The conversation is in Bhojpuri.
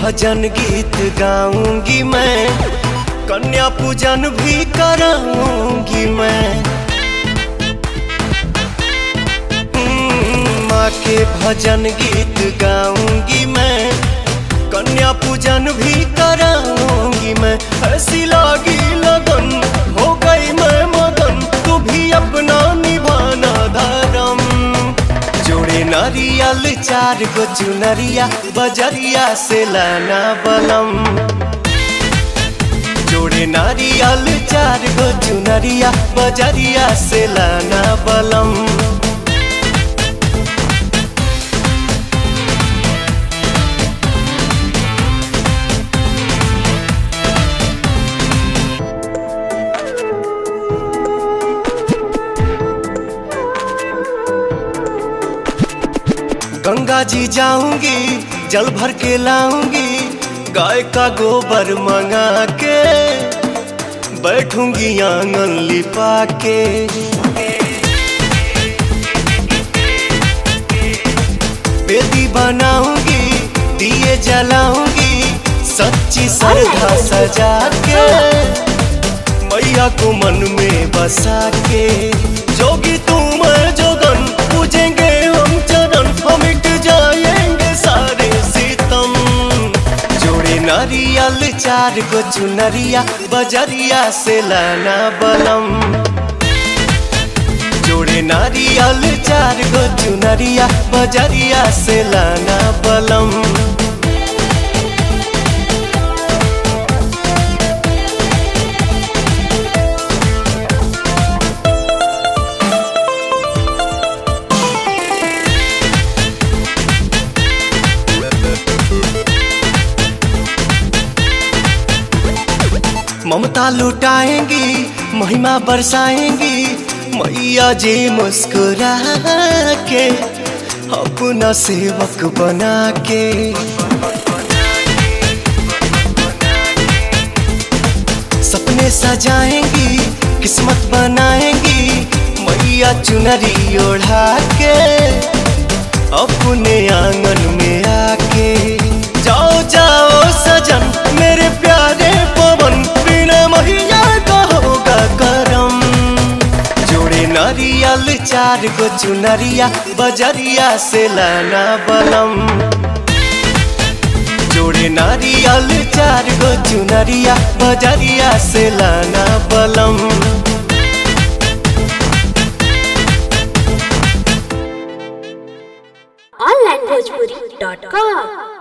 भजन गीत गाऊंगी मैं, कन्या पूजन भी कराऊंगी मैं। माँ के भजन गीत गाऊंगी मैं, कन्या पूजन भी कराऊंगी मैं। ऐसी लागी लगन हो गई मैं मगन, तू भी अपना निभाना धर्म। जोड़े नारियल 4 गो चुनरिया, बजरिया से लाना बलम। जोड़े नारियल 4 गो चुनरिया, बजरिया से लाना बलम। गंगा जी जाऊंगी, जल भर के लाऊंगी, गाय का गोबर मंगा के, बैठूंगी आंगन लिपा के। बेदी बनाऊंगी, दिए जलाऊंगी, सच्ची श्रद्धा सजा के, मैया को मन में बसा के। जोगी तू मैं जोगन, पूजेंगे हम चरण, हम मिट जाएंगे सारे सितम। जोड़े नारियल 4 गो चुनरिया, बजरिया से लाना बलम। जोड़े नारियल 4 गो चुनरिया, बजरिया से लाना बलम। ममता लुटाएंगी, महिमा बरसाएंगी, मैया जी मुस्कुरा के, अपना सेवक बना के। सपने सजाएंगी, किस्मत बनाएंगी, मैया चुनरी ओढ़ा के, अपने आंगन में आके। जाओ जाओ सजन मेरे प्यारे पवन, बिना मैया का होगा करम। जोड़े नारियल 4 गो चुनरिया, बजरिया से लाना बलम। जोड़े नारियल 4 गो चुनरिया, बजरिया से लाना बलम। onlinebhojpuri.com